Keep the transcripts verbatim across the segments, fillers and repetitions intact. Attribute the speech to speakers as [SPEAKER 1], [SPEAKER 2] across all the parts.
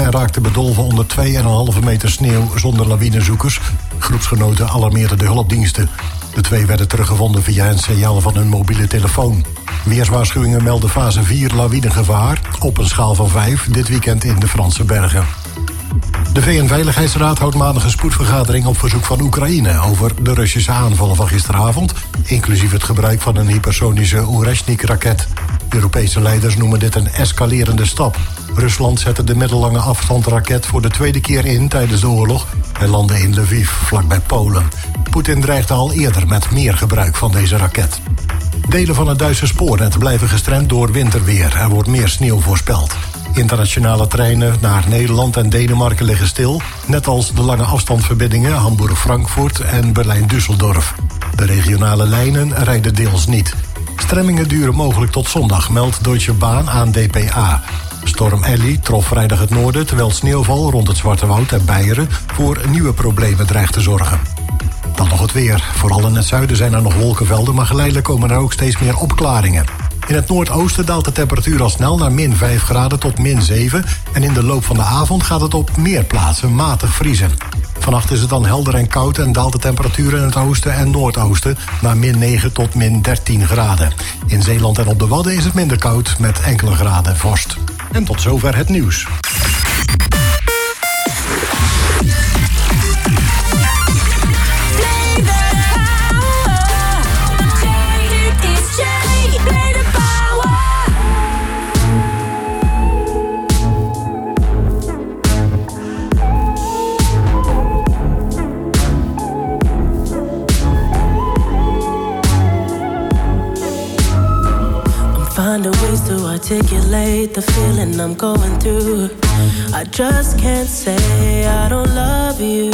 [SPEAKER 1] en raakte bedolven onder twee komma vijf meter sneeuw zonder lawinezoekers. Groepsgenoten alarmeerden de hulpdiensten. De twee werden teruggevonden via een signaal van hun mobiele telefoon. Weerswaarschuwingen melden fase vier lawinegevaar op een schaal van vijf dit weekend in de Franse bergen. De V N-veiligheidsraad houdt maandag een spoedvergadering op verzoek van Oekraïne over de Russische aanvallen van gisteravond, inclusief het gebruik van een hypersonische Oreshnik-raket. Europese leiders noemen dit een escalerende stap. Rusland zette de middellange afstandsraket voor de tweede keer in tijdens de oorlog en landde in Lviv, vlakbij Polen. Poetin dreigde al eerder met meer gebruik van deze raket. Delen van het Duitse spoornet blijven gestremd door winterweer. Er wordt meer sneeuw voorspeld. Internationale treinen naar Nederland en Denemarken liggen stil, net als de lange afstandsverbindingen Hamburg-Frankfurt en Berlijn-Düsseldorf. De regionale lijnen rijden deels niet. Stremmingen duren mogelijk tot zondag, meldt Deutsche Bahn aan D P A. Storm Elly trof vrijdag het noorden, terwijl sneeuwval rond het Zwarte Woud en Beieren voor nieuwe problemen dreigt te zorgen. Dan nog het weer. Vooral in het zuiden zijn er nog wolkenvelden, maar geleidelijk komen er ook steeds meer opklaringen. In het noordoosten daalt de temperatuur al snel naar min vijf graden tot min zeven... en in de loop van de avond gaat het op meer plaatsen matig vriezen. Vannacht is het dan helder en koud en daalt de temperatuur in het oosten en noordoosten naar min negen tot min dertien graden. In Zeeland en op de Wadden is het minder koud met enkele graden vorst. En tot zover het nieuws.
[SPEAKER 2] Finding ways to articulate the feeling I'm going through. I just can't say I don't love you,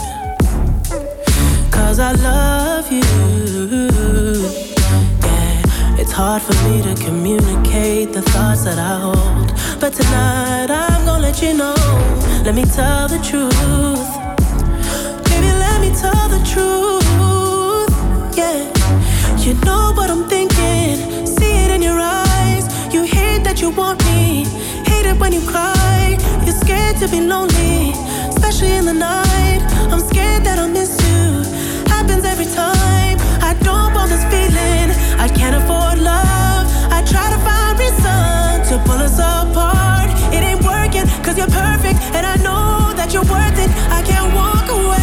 [SPEAKER 2] 'cause I love you. Yeah, it's hard for me to communicate the thoughts that I hold, but tonight I'm gonna let you know. Let me tell the truth. Baby, let me tell the truth. Yeah, you know what I'm thinking. See it in your eyes. You hate that you want me. Hate it when you cry. You're scared to be lonely, especially in the night. I'm scared that I'll miss you. Happens every time. I don't want this feeling. I can't afford love. I try to find reason to pull us apart. It ain't working 'cause you're perfect, and I know that you're worth it. I can't walk away.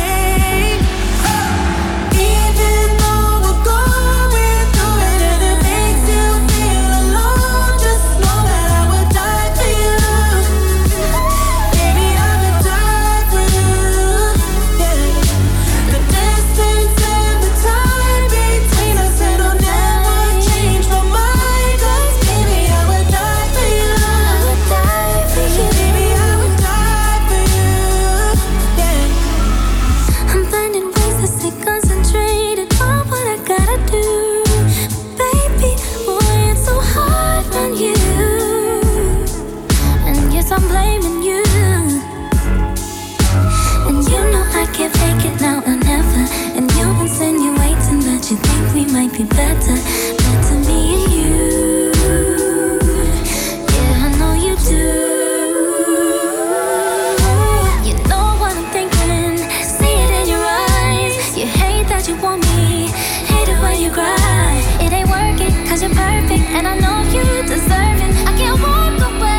[SPEAKER 2] You think we might be better, better me and you. Yeah, I know you do. You know what I'm thinking. See it in your eyes. You hate that you want me. Hate it when you cry. It ain't working 'cause you're perfect, and I know you deserve it. I can't walk away.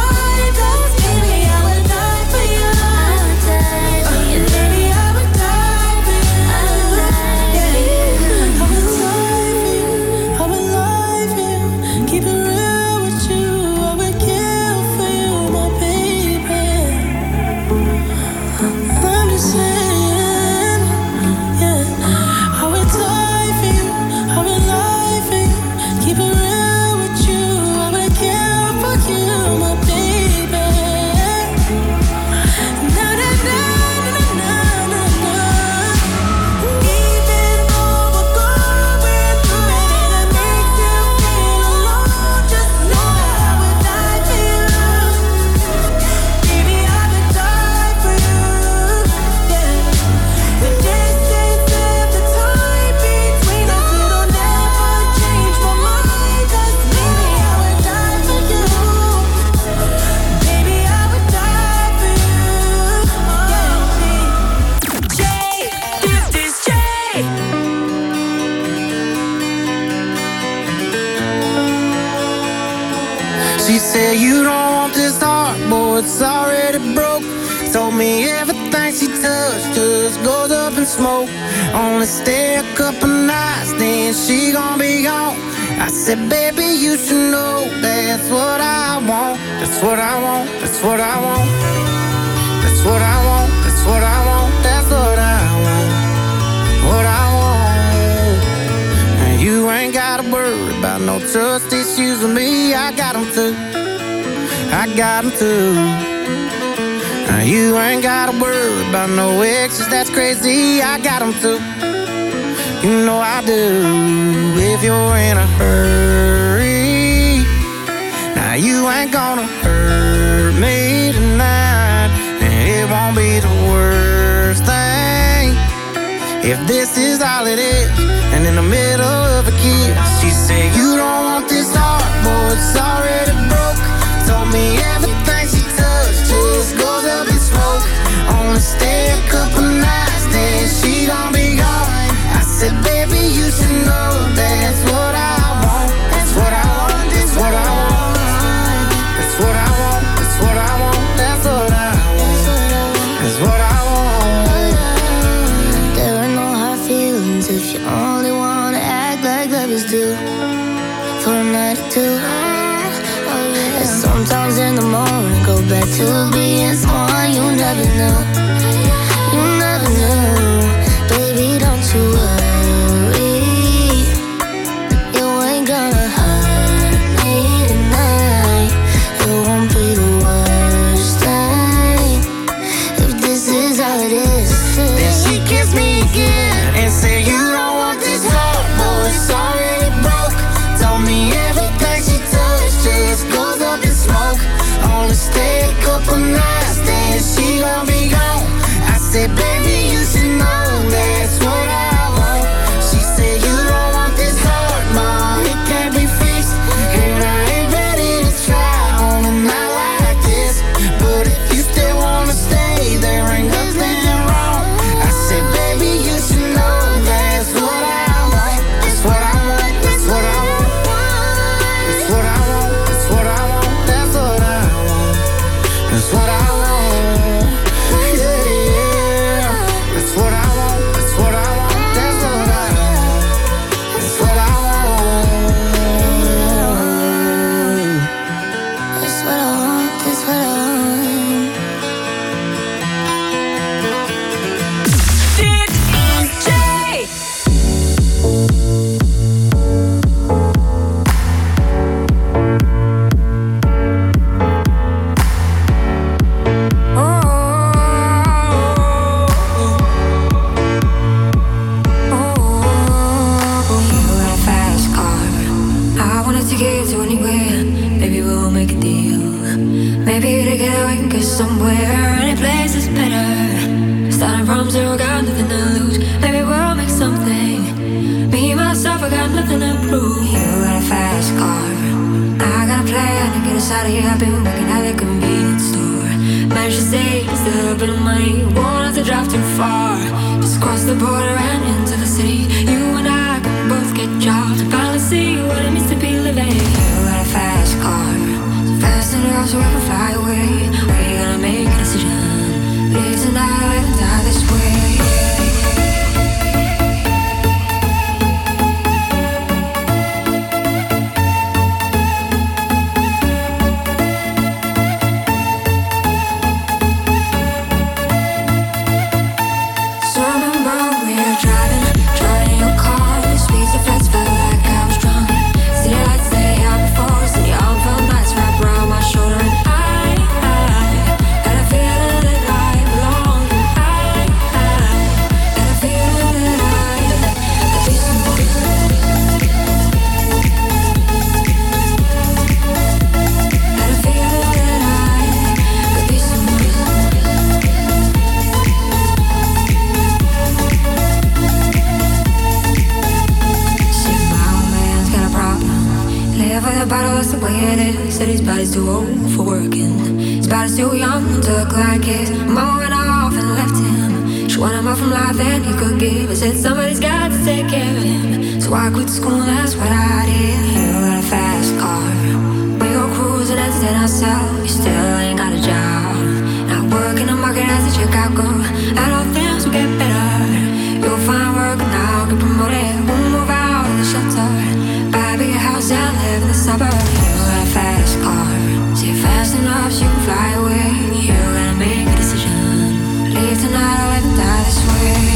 [SPEAKER 3] Baby, I would die She said you don't want this heart, boy, it's already broke. Told me everything she touched just goes up in smoke. Only stay a couple nights, then she gon' be gone. I said, baby, you should know that's what I want. That's what I want, that's what I want. That's what I want, that's what I want. That's what I want, what I want. And you ain't gotta worry about no trust issues with me. I got them too, I got them too. Now you ain't gotta worry about no exes, that's crazy. I got them too, you know I do. If you're in a hurry, now you ain't gonna hurt me tonight. And it won't be the worst thing if this is all it is. And in the middle of a kiss, she said you don't want this heart, boy, it's already broke. Told me everything she touched just goes up in smoke. Only stay a couple nights, then she gon' be gone. I said, baby, you should know that's what I want. That's what I want, that's what I want. That's what I want, that's what I want. That's what I want, that's what I want.
[SPEAKER 4] There are no hard feelings if you only wanna act like lovers do. For a night or two. And sometimes in the morning go back to being someone you never knew. You never knew. Baby, don't you worry, you ain't gonna hurt me tonight. It won't be the worst thing if this is all it is.
[SPEAKER 3] Then she kissed me again and said you don't want this heart, boy, it's already broke. Told me everything she touched just goes up in smoke. Only stay a couple nights, then she gon' be gone. I said, baby, you should know that's what I want. She said you don't want this heart, mom, it can't be fixed. And I ain't ready to try on a night like this. But if you still wanna stay, there ain't nothing wrong. I said, baby, you should know that's what I want. That's what I want, that's what I want. That's what I want, that's what I want. That's what I want, that's what I want. Yeah, yeah. That's what I want, that's what I want. That's what I want, that's what I want.
[SPEAKER 4] That's what I want, that's what I want.
[SPEAKER 2] D J
[SPEAKER 5] somewhere, any place is better. Starting from zero, got nothing to lose. Maybe we'll make something. Me, myself, I got nothing to prove. You got a fast car, I got a plan to get us out of here. I've been working at the convenience store. Managed to save just a little bit of money. Won't have to drive too far. Just cross the border and into the city. You and I can both get jobs and finally see what it means to be living. You got a fast car, so fast enough so we can fly away. We're gonna make a decision. Live tonight and die this way. Said his body's too old for working. His body's too young to look like his. Mama went off and left him. She wanted more from life than he could give. I said somebody's got to take care of him. So I quit school, that's what I did. You got a fast car, we go cruising and I sell. You still ain't got a job. Not working the market as a Chicago. And all things will get better. You'll find work now, get promoted. We'll move out of the shelter. Buy a bigger house and live in the suburbs. You got a fast car. See fast enough so you can fly away. You gotta make a decision. Leave tonight or let me die this way.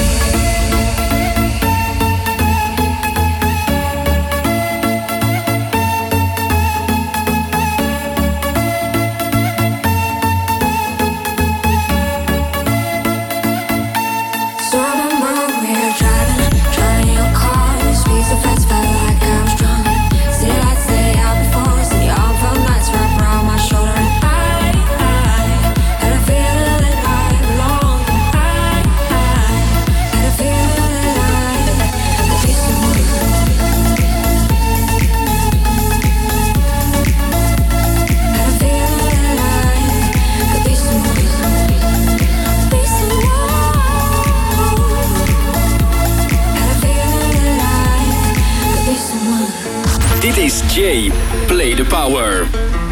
[SPEAKER 6] Jay, play the power.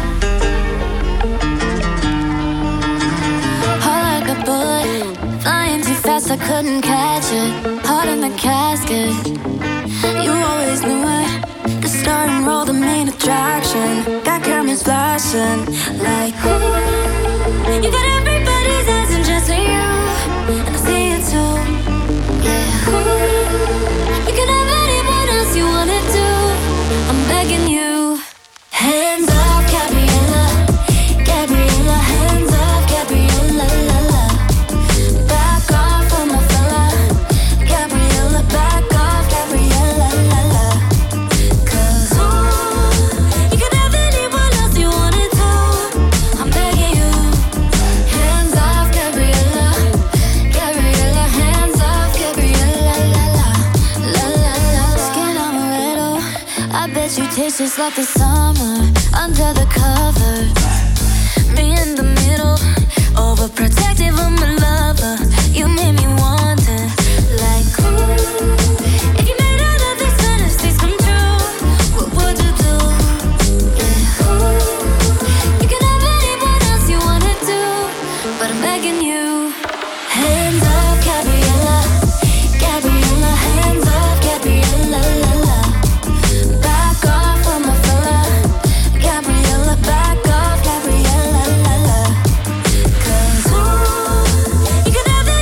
[SPEAKER 4] Heart like a bullet, flying too fast, I couldn't catch it. Heart in the casket, you always knew it. The start and roll, the main attraction. Got cameras flashing, like ooh. You got everybody's eyes and just you, and I see it too. Yeah, ooh. You can have anyone else you wanna do. I'm begging you. Hands off, Gabriella. Gabriella, hands off, Gabriella, la la. Back off of my fella. Gabriella, back off, Gabriella, la la. Cause ooh, you can have anyone else you wanna do. I'm begging you. Hands off, Gabriella. Gabriella, hands off, Gabriella, la la. La la la. Skin on a little, I bet you taste just like the summer under the covers. Me in the middle, overprotective of my lover. You made me want it, like ooh. If you made all of these fantasies come true, what would you do? Yeah, ooh. You can have anyone else you wanna do, but I'm begging you. Hands off, Gabriella. Gabriella, hands off, Gabriella, la la. Back off of my fella. Gabriella, back off, Gabriella, la la. Cause ooh, you can have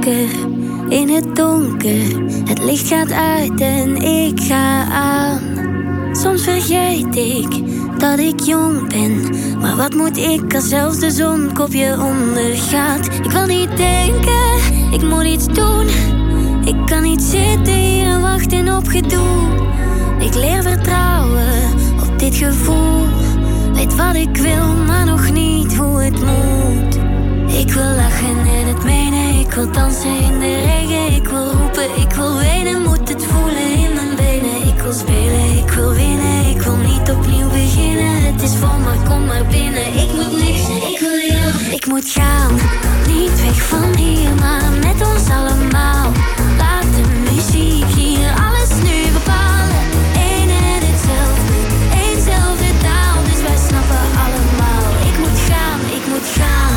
[SPEAKER 4] wakker in het donker. Het licht gaat uit en ik ga aan. Soms vergeet ik dat ik jong ben. Maar wat moet ik als zelfs de zon kopje ondergaat? Ik wil niet denken, ik moet iets doen. Ik kan niet zitten hier en wachten op gedoe. Ik leer vertrouwen op dit gevoel. Weet wat ik wil, maar nog niet hoe het moet. Ik wil lachen en het menen. Ik wil dansen in de regen. Ik wil roepen, ik wil wenen. Moet het voelen in mijn benen. Ik wil spelen, ik wil winnen. Ik wil niet opnieuw beginnen. Het is vol, maar kom maar binnen. Ik moet niks, ik wil jou. Ik moet gaan, niet weg van hier, maar met ons allemaal. Laat de muziek hier alles nu bepalen. Eén en hetzelfde, éénzelfde taal. Dus wij snappen allemaal. Ik moet gaan, ik moet gaan.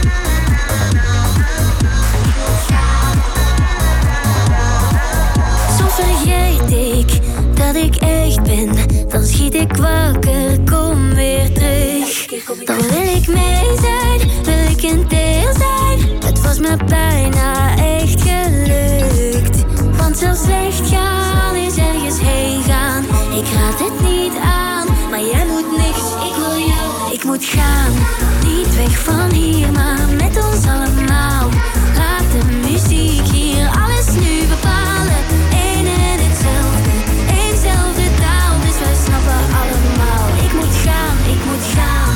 [SPEAKER 4] Soms vergeet ik dat ik echt ben. Dan schiet ik wakker, kom weer terug. Dan wil ik mee zijn, wil ik een deel zijn. Het was me bijna echt gelukt. Want zelfs slecht gaan is ergens heen gaan. Ik raad het niet aan, maar jij moet niks. Ik wil jou, ik moet gaan. Niet weg van hier, maar met ons allemaal. Laat de muziek hier alles nu bepalen. Eén en hetzelfde, éénzelfde taal. Dus wij snappen allemaal. Ik moet gaan, ik moet gaan.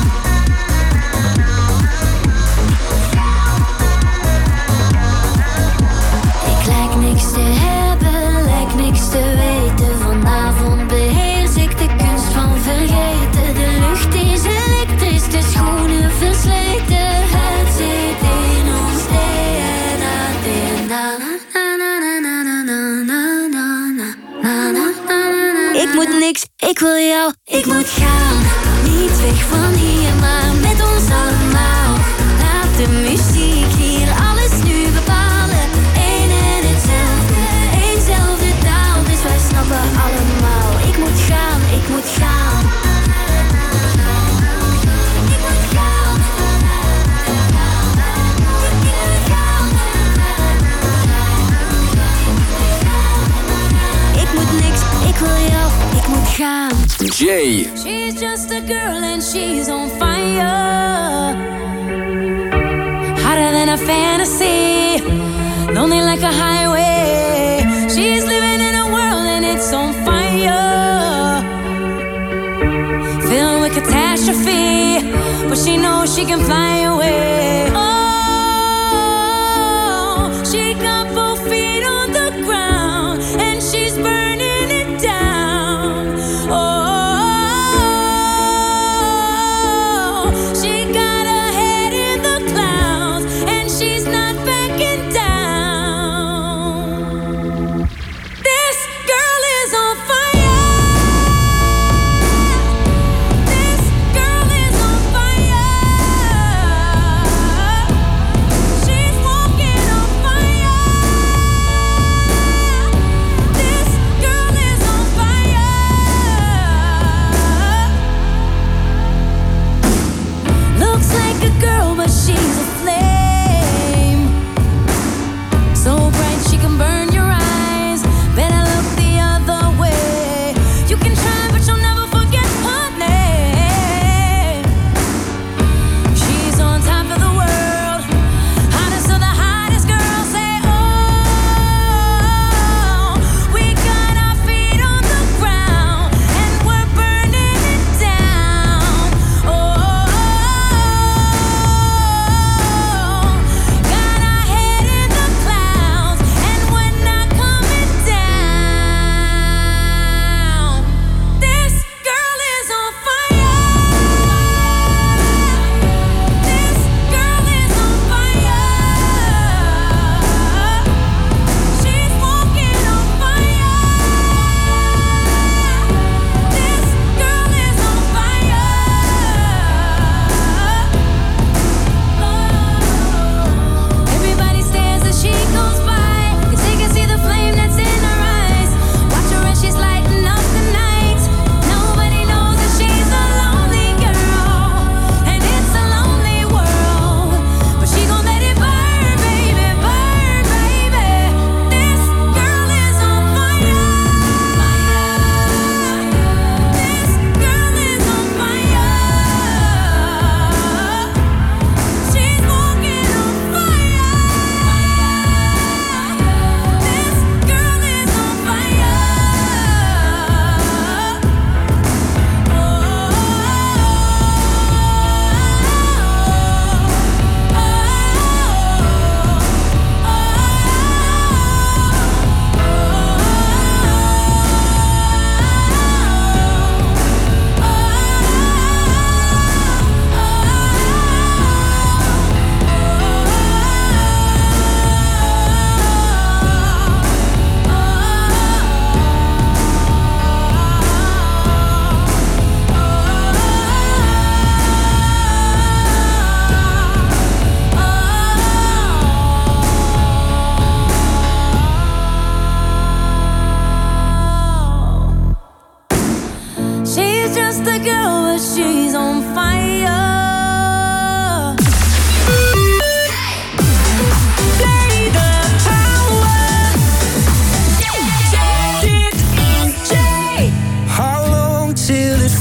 [SPEAKER 4] Ik lijk niks te hebben, lijk niks te weten. Vanavond beheers ik de kunst van vergeten. De lucht is elektrisch, de schoenen versleten. Het zit in ons D N A, D N A. Ik moet niks, ik wil jou, ik moet gaan. Niet weg van hier, maar met ons allemaal. Laat de muziek hier alles nu bepalen. Eén en hetzelfde, éénzelfde taal. Dus wij snappen allemaal. Ik moet gaan, ik moet gaan. Ik moet gaan. Ik moet niks, ik wil jou, ik moet gaan.
[SPEAKER 6] Jay.
[SPEAKER 2] She's just a girl and she's on fire. Hotter than a fantasy, lonely like a highway. She's living in a world and it's on fire, filled with catastrophe, but she knows she can fly away. Oh, she got both feet on the ground and she's burning it down. Oh,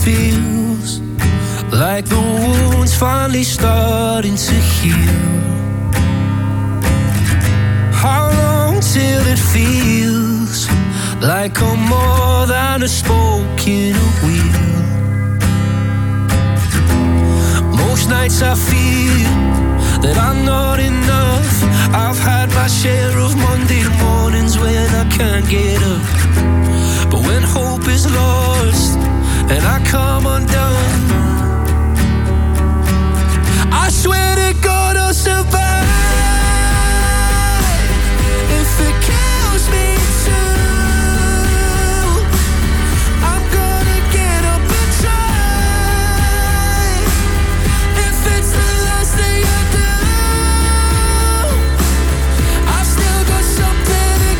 [SPEAKER 7] feels like the wound's finally starting to heal. How long till it feels like I'm more than a spoke in a wheel? Most nights I feel that I'm not enough. I've had my share of Monday mornings when I can't get up. But when hope is lost and I come undone, I swear to God I'll survive. If it kills me too, I'm gonna get up and try. If it's the last thing I do, I've still got something to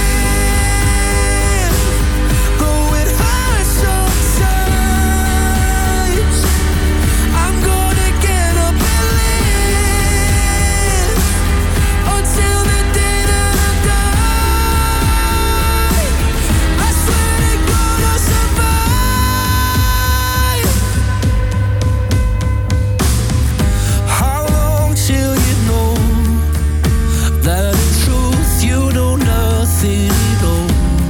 [SPEAKER 7] give. Though it hurts sometimes, I'm gonna get up and live until the day that I die. I swear to God I'll survive. How long till you know that in truth you know nothing at all?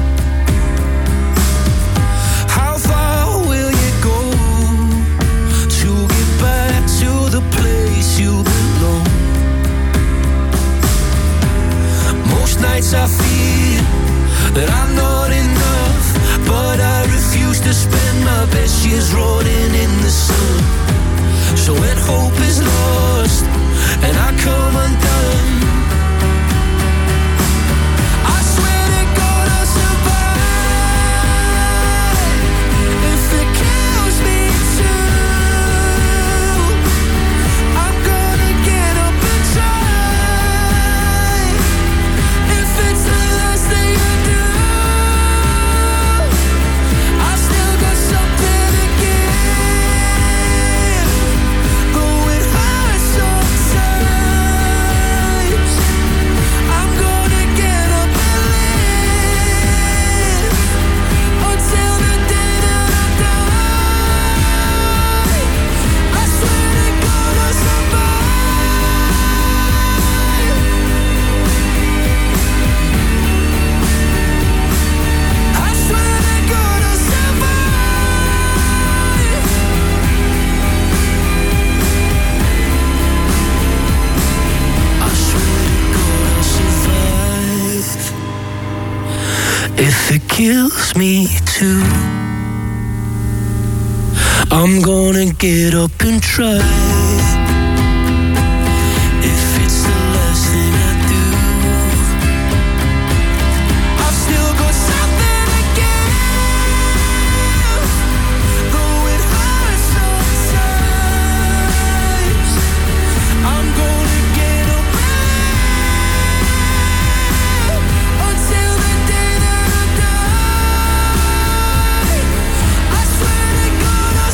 [SPEAKER 7] How far will you go to get back to the place you belong? Most nights I feel that I'm not enough, but I refuse to spend my best years rotting in the sun. So when hope is lost and I come undone, I swear to God I'll survive. If it kills me too, I'm gonna get up and try. If it's the last thing I do, I've still got something to give. Though it hurts sometimes, I'm gonna get up and live until the day that I die. I swear to God I'll survive. I swear to God I'll survive. I swear to God I'll survive. If it kills me too, I'm gonna get up and try. If it's the last thing I do, I've still got something to give. Though it hurts sometimes, I'm gonna get up and live until the day that I die. I swear to God I'll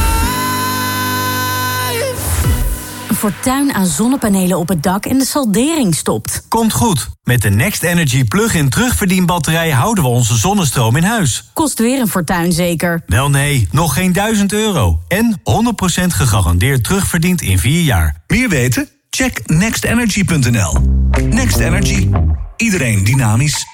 [SPEAKER 7] survive.
[SPEAKER 8] Een fortuin aan zonnepanelen op het dak en de saldering stopt.
[SPEAKER 9] Komt goed. Met de Next Energy plug-in terugverdienbatterij houden we onze zonnestroom in huis.
[SPEAKER 8] Kost weer een fortuin zeker.
[SPEAKER 9] Wel nee, nog geen duizend euro. En honderd procent gegarandeerd terugverdiend in vier jaar.
[SPEAKER 10] Meer weten? Check next energy punt n l. Next Energy. Iedereen dynamisch.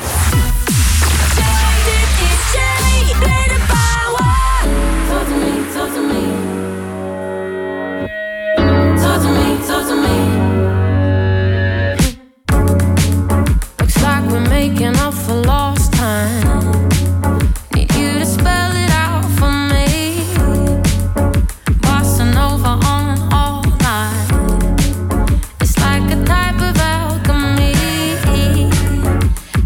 [SPEAKER 2] Looks like we're making up for lost time. Need you to spell it out for me. Bossa Nova on all night. It's like a type of alchemy.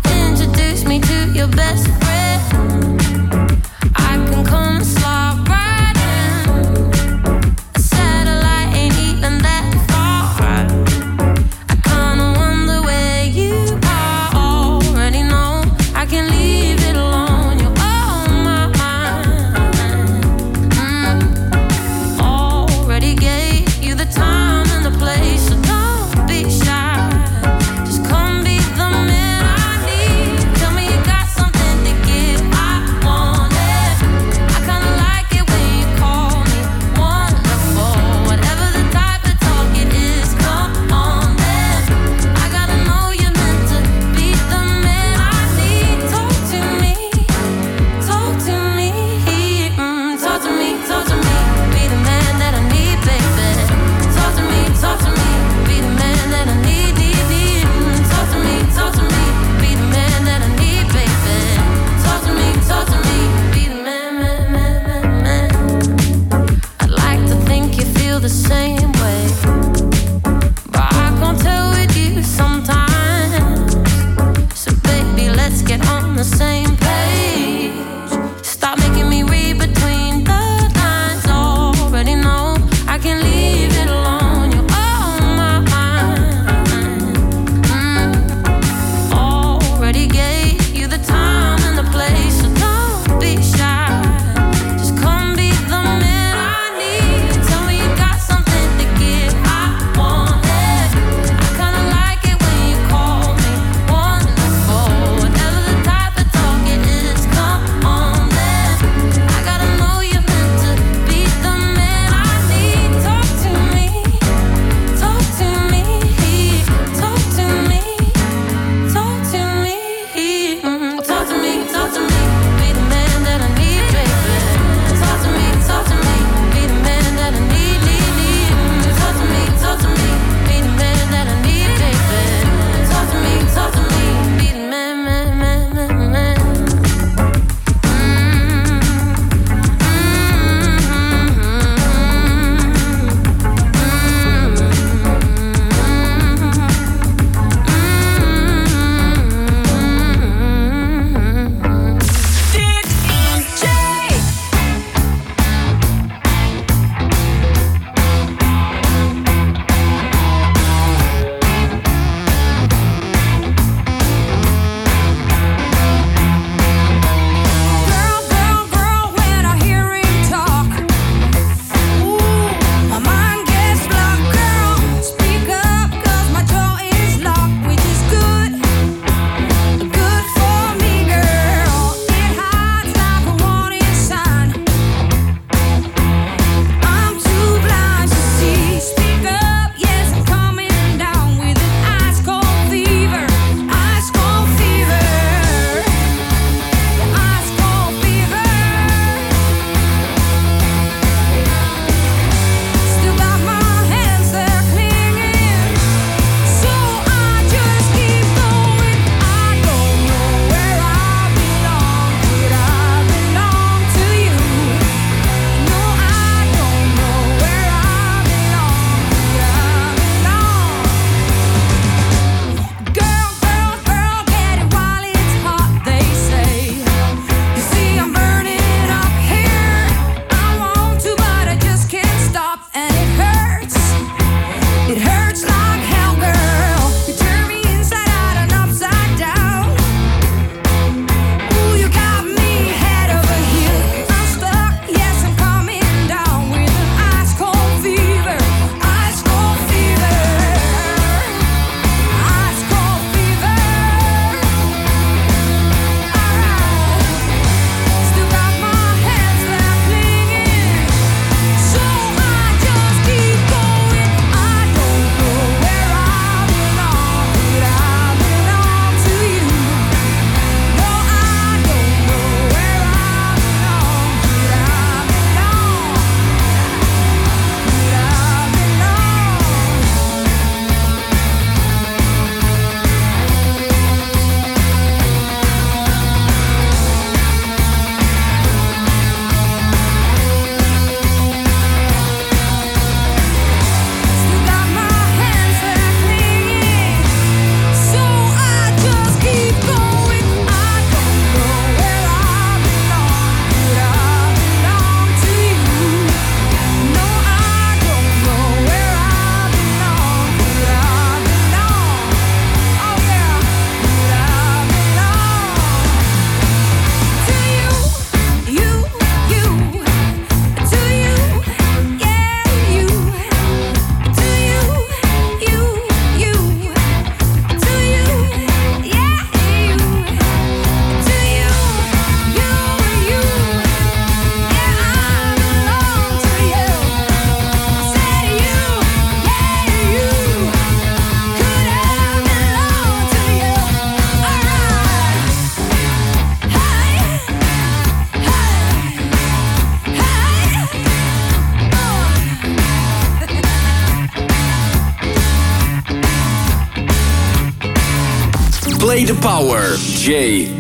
[SPEAKER 6] the Power, Jay.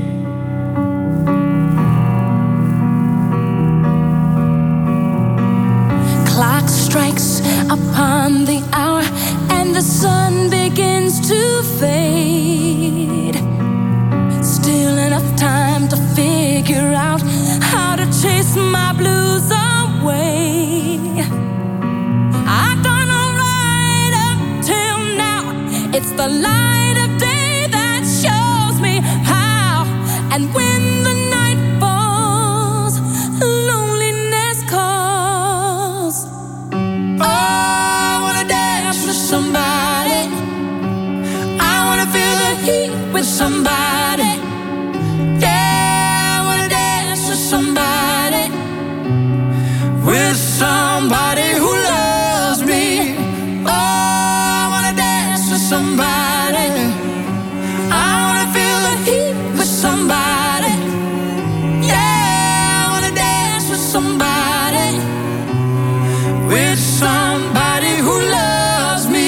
[SPEAKER 11] Clock strikes upon the hour and the sun begins to fade. Still enough time to figure out how to chase my blues away. I've done alright up till now. It's the light of day that shows me how. And when the night falls, loneliness calls. Oh, I wanna dance with somebody. I wanna feel the heat with somebody. Yeah, I wanna dance with somebody. With somebody who loves me. Oh, I wanna dance with somebody. I wanna feel the heat with somebody. Yeah, I wanna dance with somebody. With somebody who loves me.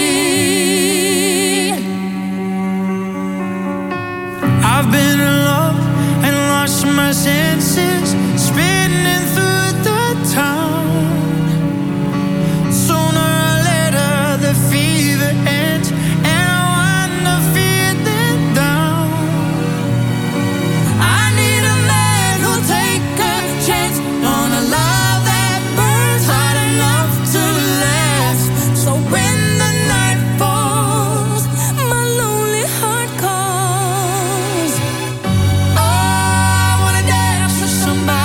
[SPEAKER 11] I've been in love and lost my senses, spinning through the town. Sooner or later the fever ends, and I wind up feeling down. I need a man who'll take a chance on a love that burns hot enough to last. So when the night falls, my lonely heart calls. Oh, I wanna dance with somebody.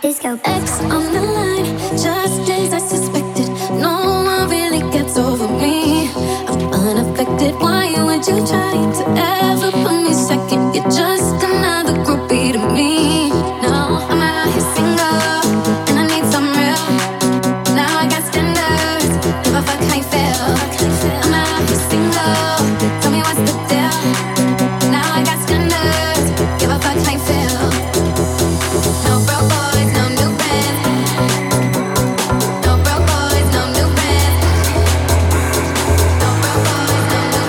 [SPEAKER 4] Disco.
[SPEAKER 5] X on the line, just days I suspected. No one really gets over me. I'm unaffected. Why would you try to ever put me second? You're just another groupie to me. No, I'm out here single, and I need some real. Now I got standards. Give a fuck how you feel. I'm out here single. Tell me what's the deal. Now I got standards. Give a fuck how you feel. No broke boys, no new bands. No broke boys, no new bands. No broke boys, no new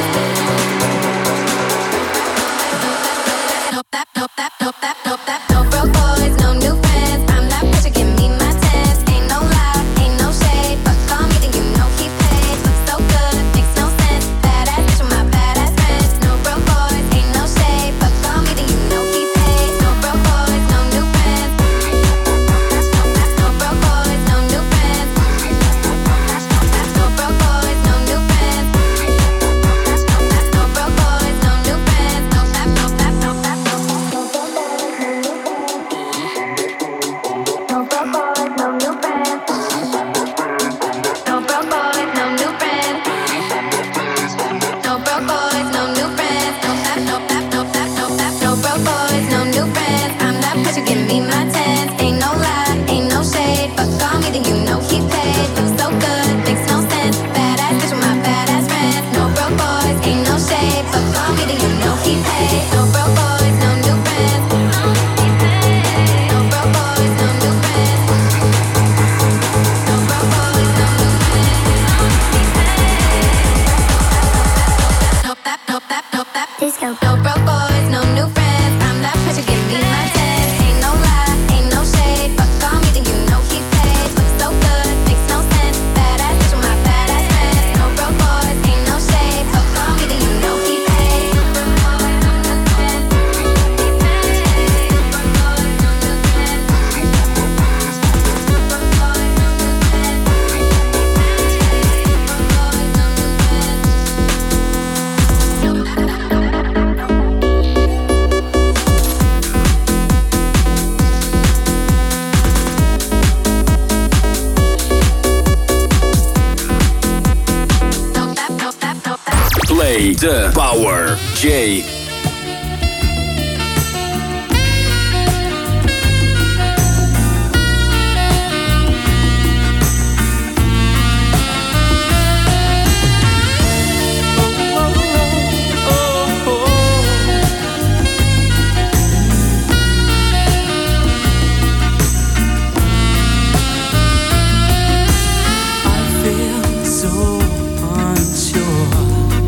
[SPEAKER 5] bands. No that, no that, no that, no that. No broke boys, no new bands. I'm that bitch, give me my tens. Ain't no lie, ain't no shade. But call me, then you know he paid. Looks so good, makes no sense. Badass bitch with my badass friends. No broke boys, ain't no shade. But call me, then you know he paid. No broke boys, no new bands. No broke boys, no new bands. No broke boys, no new bands. No broke boys, no new bands. No that, no that, no that, no that. No broke boys, no new bands. No broke boys, no new bands. No broke boys, no new bands. No that, no that, no that, no that. No broke boys, no new bands. I'm that bitch, you give me my tens. Ain't no lie, ain't no shade. But call me, then you know he paid. Looks so good, makes no sense. Badass bitch with my badass friends. No broke boys, ain't no shade. But call me, then you know he paid. No broke boys, no new bands. No broke boys, no new bands. No broke boys, no new bands. No that, no that, no that.
[SPEAKER 4] Disco.
[SPEAKER 5] No broke boys, no new friends. I'm that bitch, you give me my tens. Ain't no lie, ain't no shade. But call me, then you know he paid. Looks so good, makes no sense. Badass bitch with my badass friends. No broke boys, ain't no shade. But call me, then you know he paid.
[SPEAKER 6] Play the Power J.
[SPEAKER 7] I feel so unsure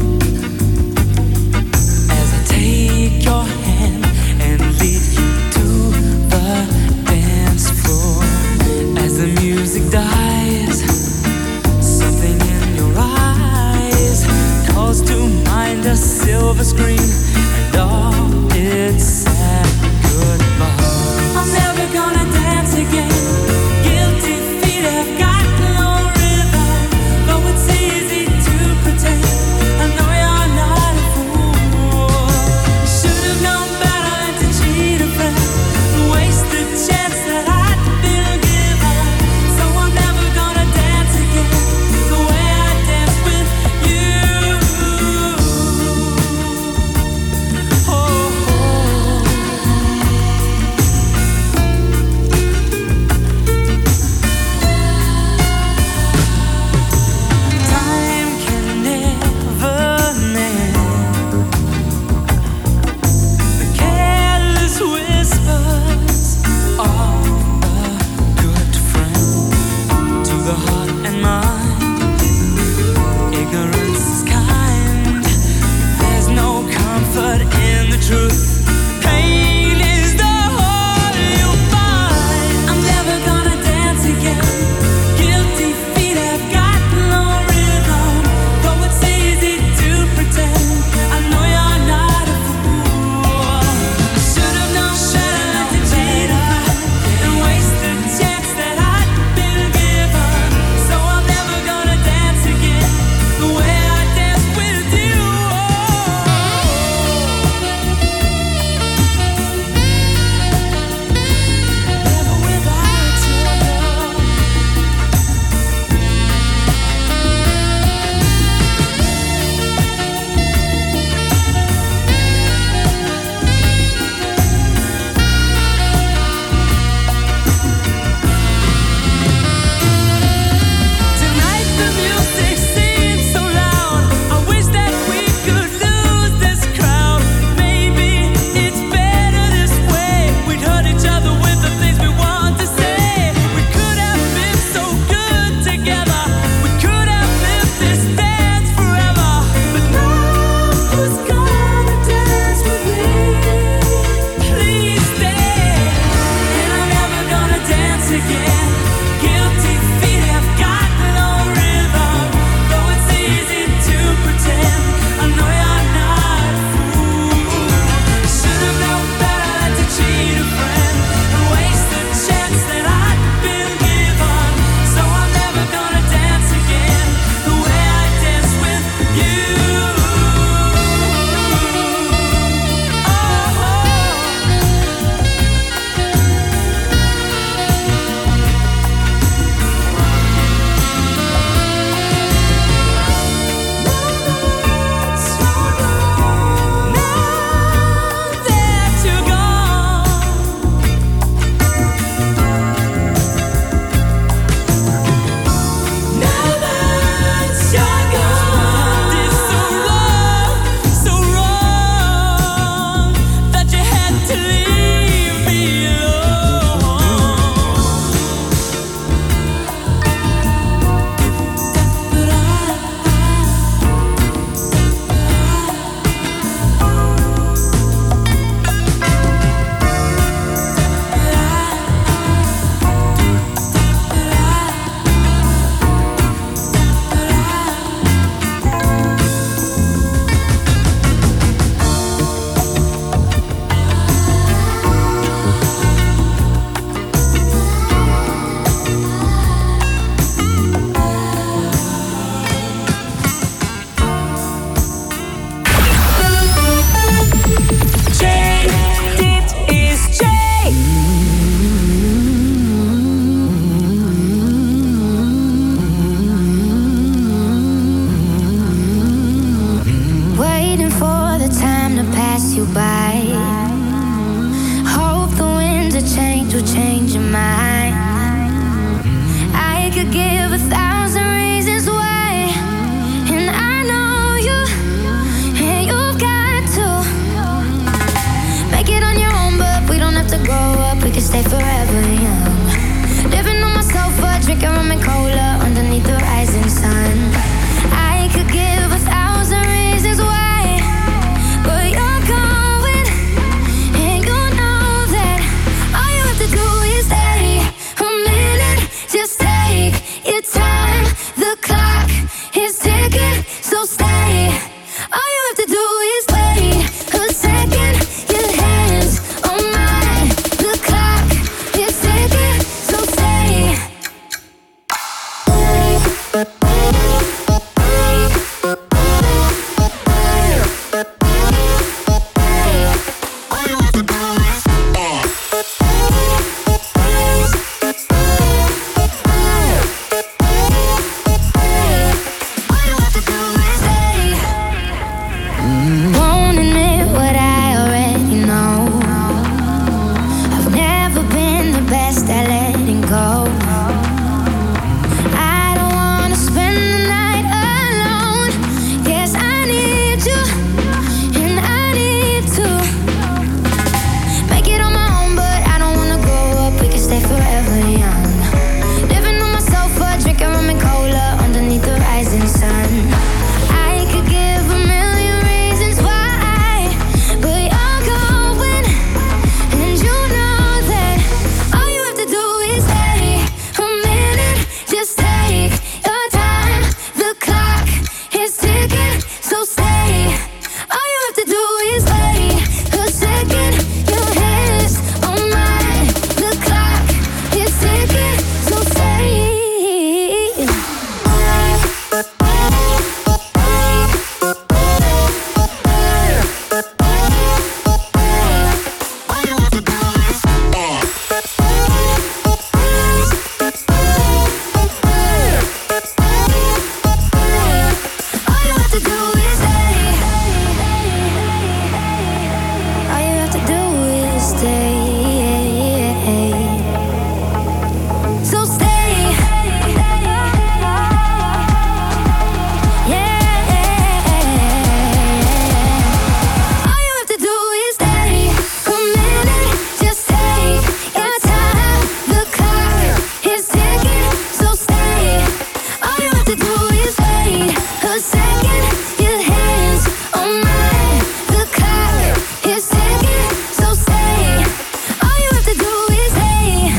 [SPEAKER 7] as I take your hand and lead you to the dance floor. As the music dies, something in your eyes calls to mind a silver screen and all its sad goodbye. I'm never gonna dance again. Guilty feet have got no rhythm, though it's easy to pretend. I know you're not a fool. Should have known better than to cheat a friend, waste the chance that I'd been given. So I'm never gonna dance again the way I danced with you. Oh, oh. Time can never mend the careless whispers of a good friend. To the heart and mind, ignorance is kind. There's no comfort in the truth. Pain is the whole you'll find. I'm never gonna dance again. Guilty feet have got no rhythm, though it's easy to pretend. I know you're not a fool. I should have known better than to cheat a friend and waste the chance that I'd been given. So I'm never gonna dance again the way I danced with you. Oh.
[SPEAKER 4] you by. Hope the winds of change will change your mind. I could give a thousand reasons why, and I know you, and you've got to make it on your own, but we don't have to grow up, we can stay forever young. Living on my sofa, drinking rum and cola underneath the rising sun. I could give a thousand reasons why, but you're going, and you know that all you have to do is stay a minute. Just take your time, the clock is ticking, so stay. All you have to do is wait a second. Your hands on mine, the clock is ticking, so stay. Won't admit what I already know. I've never been the best at letting go. I don't wanna spend the night alone. Yes, I need you, and I need to make it on my own, but I don't wanna grow up, we can stay forever young. Living on my sofa, drinking rum and cola underneath the rising sun. I could give a million reasons why, but you're going, and you know that all you have to do is stay a minute. Just take your time, the clock is ticking, so stay. All you have to do is wait a second. Your hands on mine, the clock is ticking, so stay. All you have to do is stay. All you have to do is stay. So stay. Yeah. All you have to do is stay a minute. Just take your time. The clock is ticking, so stay. All you have to do is wait a second. Your hands on mine. The clock is ticking, so stay. All you have to do is stay.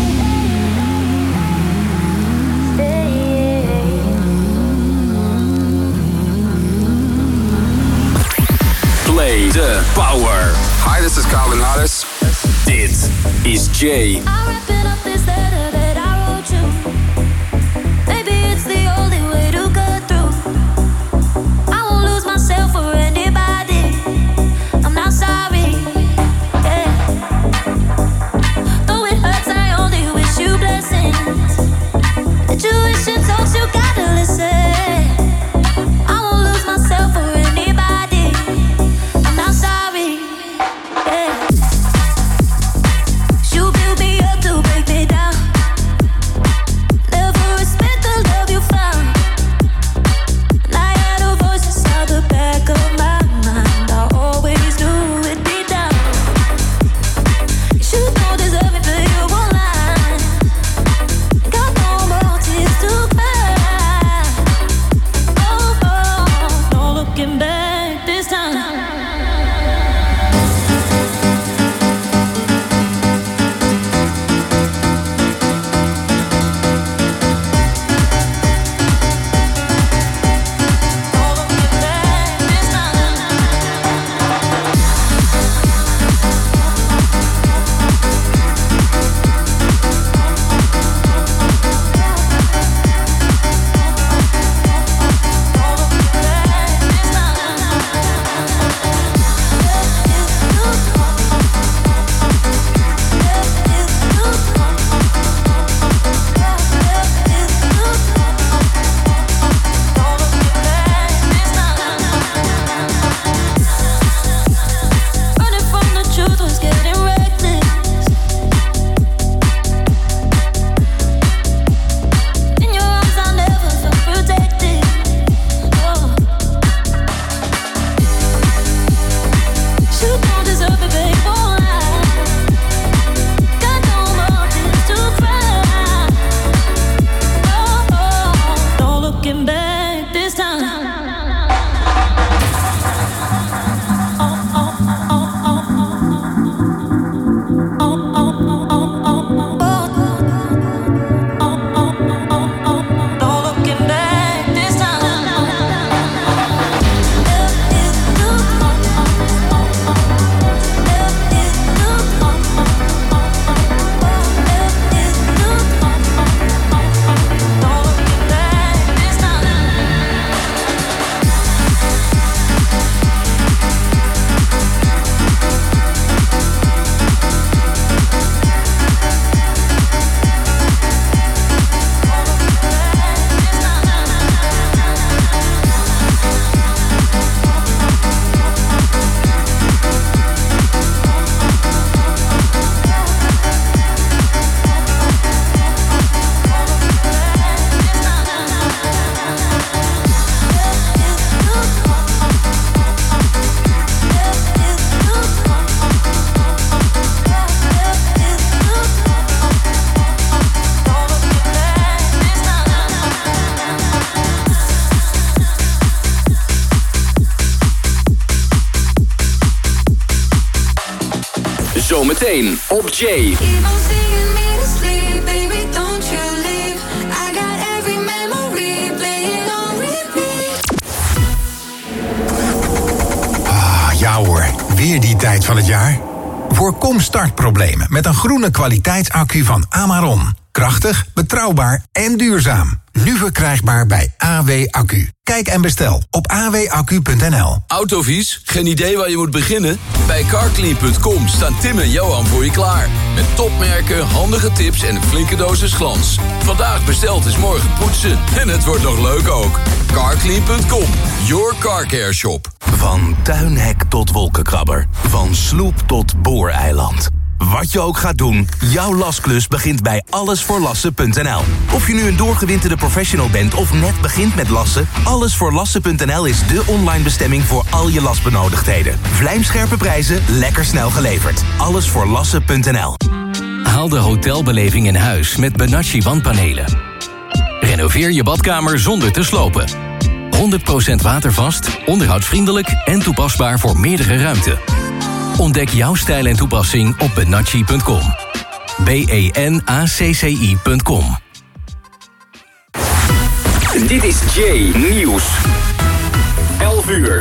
[SPEAKER 6] Play the Power.
[SPEAKER 12] Hi, this is Calvin Harris.
[SPEAKER 6] Dit is Jay.
[SPEAKER 5] I'm wrapping up this letter that I wrote you. Maybe it's the only way to get through. I won't lose myself for anybody. I'm not sorry. Yeah. Though it hurts, I only wish you blessings. The tuition talks, you gotta listen. I won't lose myself for anybody. I'm not sorry. Yeah. You build me up to break
[SPEAKER 6] Zometeen op Jay.
[SPEAKER 13] Ah, ja hoor, weer die tijd van het jaar. Voorkom startproblemen met een groene kwaliteitsaccu van Amaron. Krachtig, betrouwbaar en duurzaam. Nu verkrijgbaar bij A W Accu. Kijk en bestel op a w accu punt n l.
[SPEAKER 6] Autovies? Geen idee waar je moet beginnen? Bij carclean punt com staan Tim en Johan voor je klaar. Met topmerken, handige tips en een flinke dosis glans. Vandaag besteld is morgen poetsen. En het wordt nog leuk ook. carclean punt com, your car care shop.
[SPEAKER 10] Van tuinhek tot wolkenkrabber. Van sloep tot booreiland. Wat je ook gaat doen, jouw lasklus begint bij alles voor lassen punt n l. Of je nu een doorgewinterde professional bent of net begint met lassen, alles voor lassen punt n l is de online bestemming voor al je lasbenodigdheden. Vlijmscherpe prijzen, lekker snel geleverd. alles voor lassen punt n l.
[SPEAKER 14] Haal de hotelbeleving in huis met Benacci wandpanelen. Renoveer je badkamer zonder te slopen. honderd procent watervast, onderhoudsvriendelijk en toepasbaar voor meerdere ruimten. Ontdek jouw stijl en toepassing op benacci punt com. B E N A C C I punt com.
[SPEAKER 6] Dit is Jay Nieuws. elf uur.